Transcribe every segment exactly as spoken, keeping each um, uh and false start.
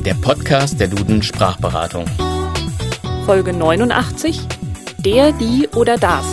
der Podcast der Duden Sprachberatung. Folge neunundachtzig, der, die oder das.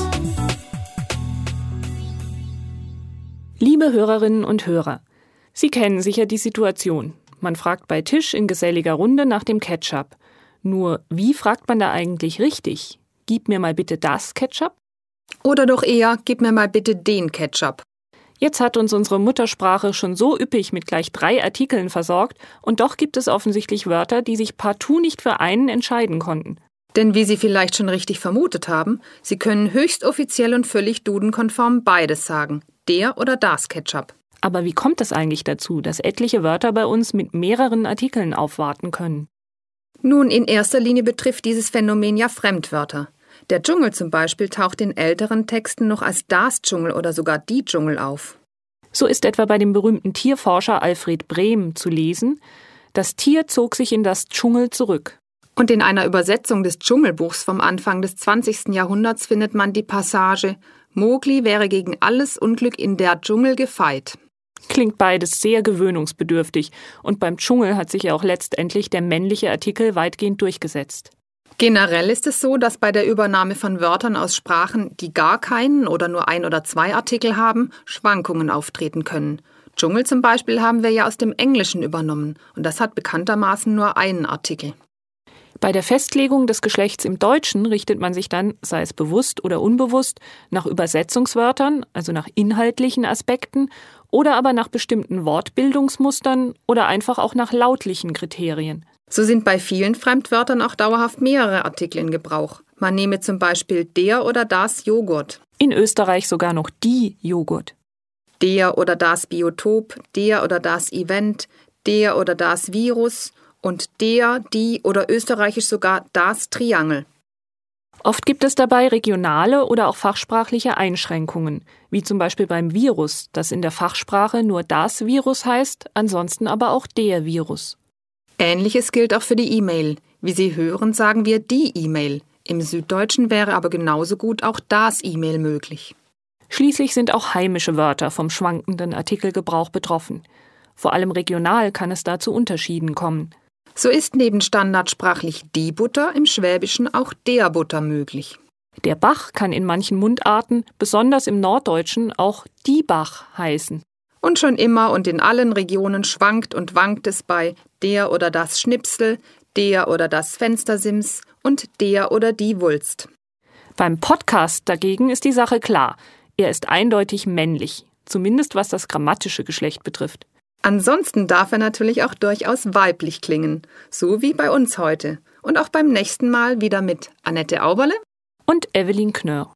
Liebe Hörerinnen und Hörer, Sie kennen sicher die Situation. Man fragt bei Tisch in geselliger Runde nach dem Ketchup. Nur, wie fragt man da eigentlich richtig? Gib mir mal bitte das Ketchup? Oder doch eher, gib mir mal bitte den Ketchup. Jetzt hat uns unsere Muttersprache schon so üppig mit gleich drei Artikeln versorgt und doch gibt es offensichtlich Wörter, die sich partout nicht für einen entscheiden konnten. Denn wie Sie vielleicht schon richtig vermutet haben, Sie können höchst offiziell und völlig dudenkonform beides sagen. Der oder das Ketchup. Aber wie kommt es eigentlich dazu, dass etliche Wörter bei uns mit mehreren Artikeln aufwarten können? Nun, in erster Linie betrifft dieses Phänomen ja Fremdwörter. Der Dschungel zum Beispiel taucht in älteren Texten noch als das Dschungel oder sogar die Dschungel auf. So ist etwa bei dem berühmten Tierforscher Alfred Brehm zu lesen: Das Tier zog sich in das Dschungel zurück. Und in einer Übersetzung des Dschungelbuchs vom Anfang des zwanzigsten Jahrhunderts findet man die Passage: Mowgli wäre gegen alles Unglück in der Dschungel gefeit. Klingt beides sehr gewöhnungsbedürftig und beim Dschungel hat sich ja auch letztendlich der männliche Artikel weitgehend durchgesetzt. Generell ist es so, dass bei der Übernahme von Wörtern aus Sprachen, die gar keinen oder nur ein oder zwei Artikel haben, Schwankungen auftreten können. Dschungel zum Beispiel haben wir ja aus dem Englischen übernommen und das hat bekanntermaßen nur einen Artikel. Bei der Festlegung des Geschlechts im Deutschen richtet man sich dann, sei es bewusst oder unbewusst, nach Übersetzungswörtern, also nach inhaltlichen Aspekten, oder aber nach bestimmten Wortbildungsmustern oder einfach auch nach lautlichen Kriterien. So sind bei vielen Fremdwörtern auch dauerhaft mehrere Artikel in Gebrauch. Man nehme zum Beispiel der oder das Joghurt. In Österreich sogar noch die Joghurt. Der oder das Biotop, der oder das Event, der oder das Virus und der, die oder österreichisch sogar das Triangel. Oft gibt es dabei regionale oder auch fachsprachliche Einschränkungen, wie zum Beispiel beim Virus, das in der Fachsprache nur das Virus heißt, ansonsten aber auch der Virus. Ähnliches gilt auch für die E-Mail. Wie Sie hören, sagen wir die E-Mail. Im Süddeutschen wäre aber genauso gut auch das E-Mail möglich. Schließlich sind auch heimische Wörter vom schwankenden Artikelgebrauch betroffen. Vor allem regional kann es da zu Unterschieden kommen. So ist neben standardsprachlich die Butter im Schwäbischen auch der Butter möglich. Der Bach kann in manchen Mundarten, besonders im Norddeutschen, auch die Bach heißen. Und schon immer und in allen Regionen schwankt und wankt es bei der oder das Schnipsel, der oder das Fenstersims und der oder die Wulst. Beim Podcast dagegen ist die Sache klar. Er ist eindeutig männlich, zumindest was das grammatische Geschlecht betrifft. Ansonsten darf er natürlich auch durchaus weiblich klingen, so wie bei uns heute. Und auch beim nächsten Mal wieder mit Annette Auberle und Evelyn Knörr.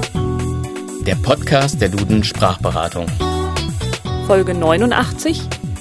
Der Podcast der Duden Sprachberatung. Folge neunundachtzig,